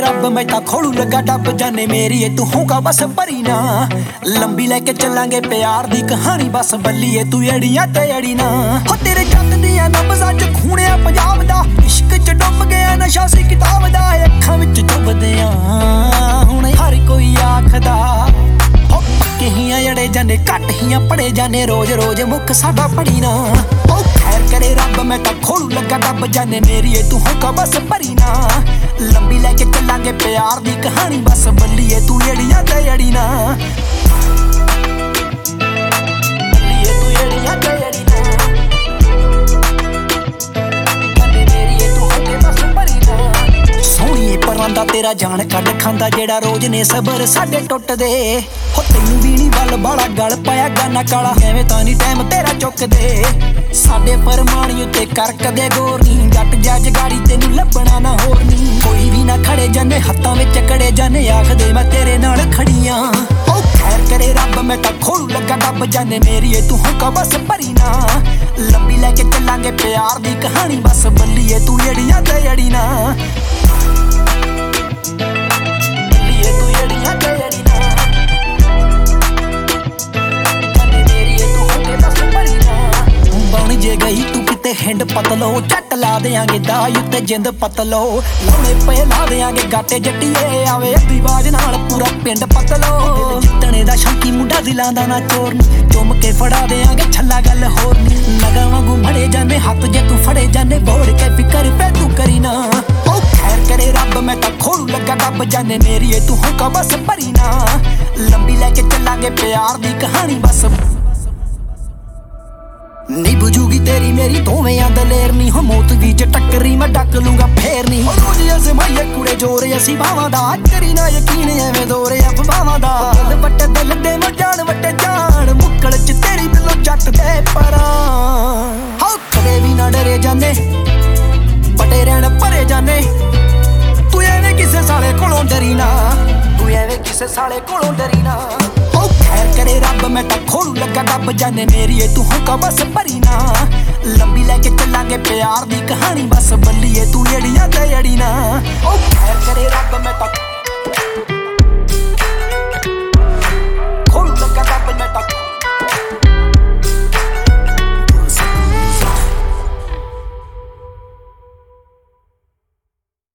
रब मैं ता खोलू लगा डब जाने मेरी तू होगा बस भरी ना लंबी लेके चलांगे प्यार दी कहानी बस बल्लीए तू एड़ियां ते एड़ी ना हो तेरे जग दियां नब्ज़ां च खूने पंजाब दा इश्क च डुब गया नशा सी किताब दा अखां विच चुभदे हुण हर कोई आखदा हो पक्के हियां जड़े जाने घट हियां पढ़े जाने रोज रोज मुख साडा पढ़ी ना ओ खैर करे रब मैं ता खोलू लगा डब जाने मेरी तू होगा बस भरी ना लंबी लेके चलांगे प्यार दी कहानी बस बल्लीए तू एड़ियां ते एड़ी ना बल्लीए तू एड़ियां ते एड़ी ना जाने मेरी तू होगे बस भरी ना सोहणीए परांदा तेरा जान कड खांदा जेड़ा रोज ने सबर साडे टुटदे हो तैनू भी नी बल बाला गल पाया गाना काला एवें तां नी टाइम तेरा चुकदे साडे फरमानी उत्ते कर कदे गौर नी जट जज गाड़ी तेनू लभना ना होर नी कोई भी ना खड़े जाने हत्थां विच कड़े जाने आखदे मैं तेरे नाल खड़ियां ओ खैर करे रब मैं तां खोलू लगा डब जाने मेरी तू होगा बस भरी ना लंबी लेके चलांगे प्यार दी कहानी बस बल्लीए तू एड़ियां ते एड़ी ना बल्लीए तू एड़ियां ते एड़ी ना जाने मेरी तू होगे बस भरी ना बन जे गई तू किते हिंड पतलो झट ला देंगे दाई उत्ते जिंद पतलो लौने पे ला देंगे गाटे जट्टीए आवे अद्धी आवाज नाल पूरा पिंड पतलो जितने दा शौकी मुंडा दिलां दा ना चोर नी चुम के फड़ा देंगे छल्ला गल होर नी नगा वांगू मड़े जाने हाथ जे तू फड़े जाने बोड़ के फिकर पे तू करी ना ओ खैर करे रब मैं ता खोलू लगा डब जाने मेरी तू होगा बस भरी ना लंबी लेके चलांगे प्यार दी कहानी बस नी बुझूगी तेरी मेरी दोवें दलेर नी हो मौत भी ज टक्करी मैं डक लूंगा फेर नी रोज ऐसे माइये कुड़े जोरे असी बावां दा करी ना यकीन एवें दोरे अफवाहां दा दिल वट्टे दिल दे जान वट्टे जान मुक्कल च तेरी बिल्लो जट दे परां हो कदे भी ना डरे जाने बटे रहण भरे जाने तू एवें किसे साले कोलों डरी ना तू एवें किसे साले कोलों डरी ना खैर करे रब मैं ता खोलू लगा डब जाने मेरी तू होगा बस भरी ना लंबी लेके चलांगे प्यार दी कहानी बस बल्लीए तू एड़ियां ते एड़ी ना ओ खैर करे